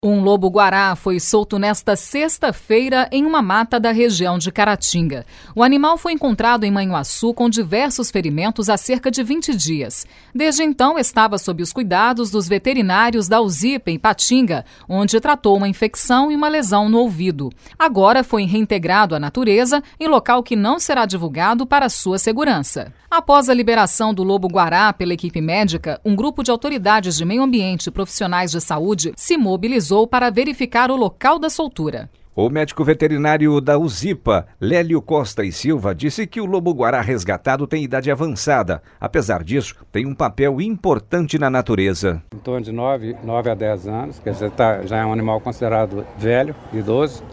Um lobo-guará foi solto nesta sexta-feira em uma mata da região de Caratinga. O animal foi encontrado em Manhuaçu com diversos ferimentos há cerca de 20 dias. Desde então, estava sob os cuidados dos veterinários da USIPA em Patinga, onde tratou uma infecção e uma lesão no ouvido. Agora foi reintegrado à natureza em local que não será divulgado para sua segurança. Após a liberação do lobo-guará pela equipe médica, um grupo de autoridades de meio ambiente e profissionais de saúde se mobilizou para verificar o local da soltura. O médico veterinário da USIPA, Lélio Costa e Silva, disse que o lobo-guará resgatado tem idade avançada. Apesar disso, tem um papel importante na natureza. Em torno de 9 a 10 anos, quer dizer, já é um animal considerado velho, idoso,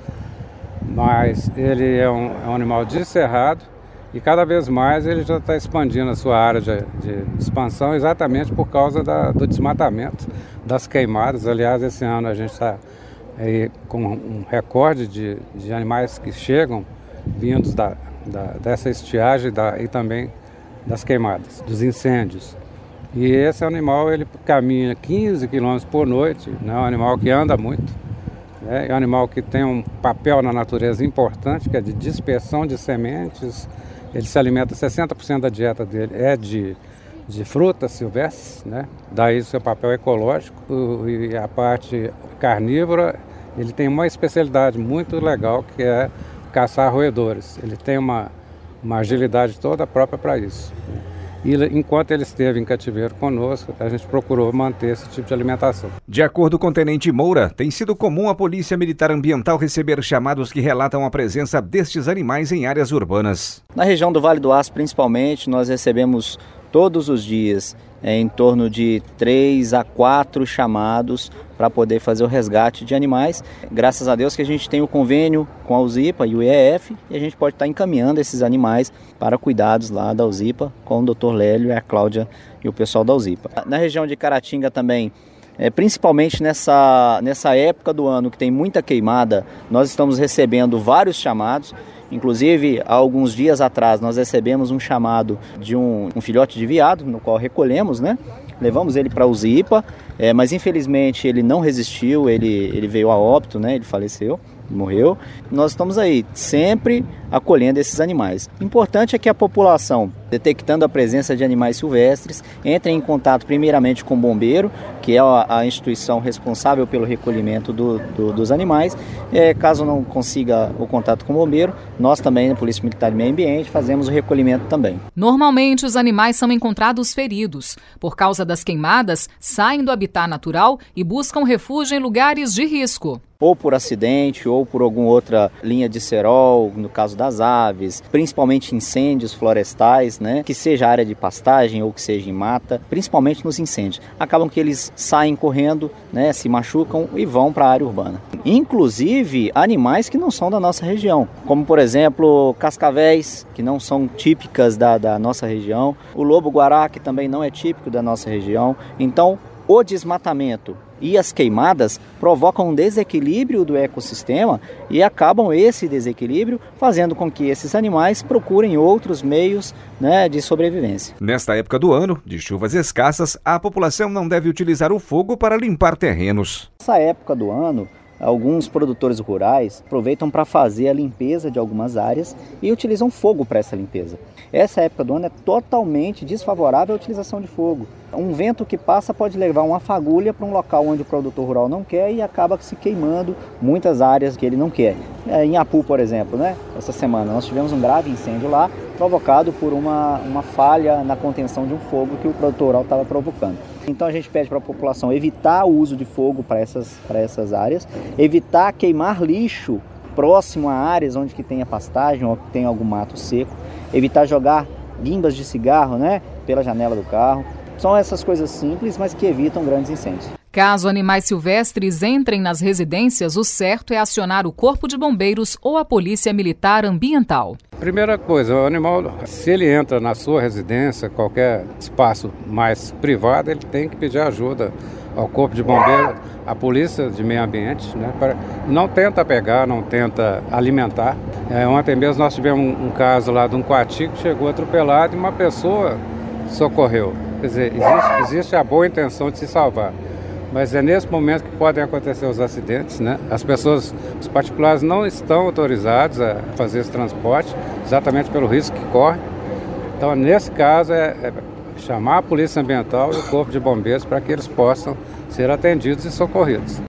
mas ele é um animal descerrado e cada vez mais ele já está expandindo a sua área de expansão exatamente por causa do desmatamento, das queimadas. Aliás, esse ano a gente está com um recorde de animais que chegam vindos dessa estiagem e também das queimadas, dos incêndios. E esse animal ele caminha 15 km por noite, né? É um animal que anda muito, é um animal que tem um papel na natureza importante, que é de dispersão de sementes. Ele se alimenta, 60% da dieta dele é de frutas silvestres, né? Daí seu papel ecológico. E a parte carnívora, ele tem uma especialidade muito legal, que é caçar roedores. Ele tem uma agilidade toda própria para isso. E enquanto ele esteve em cativeiro conosco, a gente procurou manter esse tipo de alimentação. De acordo com o Tenente Moura, tem sido comum a Polícia Militar Ambiental receber chamados que relatam a presença destes animais em áreas urbanas. Na região do Vale do Aço, principalmente, nós recebemos todos os dias em torno de 3 a 4 chamados para poder fazer o resgate de animais. Graças a Deus que a gente tem o convênio com a USIPA e o IEF e a gente pode estar encaminhando esses animais para cuidados lá da USIPA com o Dr. Lélio, a Cláudia e o pessoal da USIPA. Na região de Caratinga também, principalmente nessa época do ano que tem muita queimada, nós estamos recebendo vários chamados. Inclusive, há alguns dias atrás, nós recebemos um chamado de um filhote de veado, no qual recolhemos, né? Levamos ele para a USIPA, mas infelizmente ele não resistiu, ele veio a óbito, né? Ele faleceu, morreu. Nós estamos aí sempre acolhendo esses animais. Importante é que a população, detectando a presença de animais silvestres, entre em contato primeiramente com o bombeiro, que é a instituição responsável pelo recolhimento dos animais. Caso não consiga o contato com o bombeiro, nós também, na Polícia Militar e Meio Ambiente, fazemos o recolhimento também. Normalmente, os animais são encontrados feridos. Por causa das queimadas, saem do habitat natural e buscam refúgio em lugares de risco. Ou por acidente, ou por alguma outra linha de cerol, no caso das aves, principalmente incêndios florestais, né? Que seja área de pastagem ou que seja em mata, principalmente nos incêndios. Acabam que eles saem correndo, né? Se machucam e vão para a área urbana. Inclusive animais que não são da nossa região, como por exemplo cascavéis, que não são típicas da nossa região, o lobo-guará, que também não é típico da nossa região. Então, o desmatamento e as queimadas provocam um desequilíbrio do ecossistema e acabam esse desequilíbrio fazendo com que esses animais procurem outros meios, né, de sobrevivência. Nesta época do ano, de chuvas escassas, a população não deve utilizar o fogo para limpar terrenos. Nessa época do ano, alguns produtores rurais aproveitam para fazer a limpeza de algumas áreas e utilizam fogo para essa limpeza. Essa época do ano é totalmente desfavorável à utilização de fogo. Um vento que passa pode levar uma fagulha para um local onde o produtor rural não quer e acaba se queimando muitas áreas que ele não quer. Em Apu, por exemplo, né? Essa semana nós tivemos um grave incêndio lá, provocado por uma falha na contenção de um fogo que o produtor rural estava provocando. Então a gente pede para a população evitar o uso de fogo para essas áreas, evitar queimar lixo próximo a áreas onde que tenha pastagem ou que tenha algum mato seco, evitar jogar guimbas de cigarro, né, pela janela do carro. São essas coisas simples, mas que evitam grandes incêndios. Caso animais silvestres entrem nas residências, o certo é acionar o Corpo de Bombeiros ou a Polícia Militar Ambiental. Primeira coisa, o animal, se ele entra na sua residência, qualquer espaço mais privado, ele tem que pedir ajuda ao Corpo de Bombeiros, à Polícia de Meio Ambiente, né? Não tenta pegar, não tenta alimentar. Ontem mesmo nós tivemos um caso lá de um coati que chegou atropelado e uma pessoa socorreu. Quer dizer, existe a boa intenção de se salvar. mas é nesse momento que podem acontecer os acidentes, né? Os particulares não estão autorizados a fazer esse transporte, exatamente pelo risco que corre. Então, nesse caso, é chamar a Polícia Ambiental e o Corpo de Bombeiros para que eles possam ser atendidos e socorridos.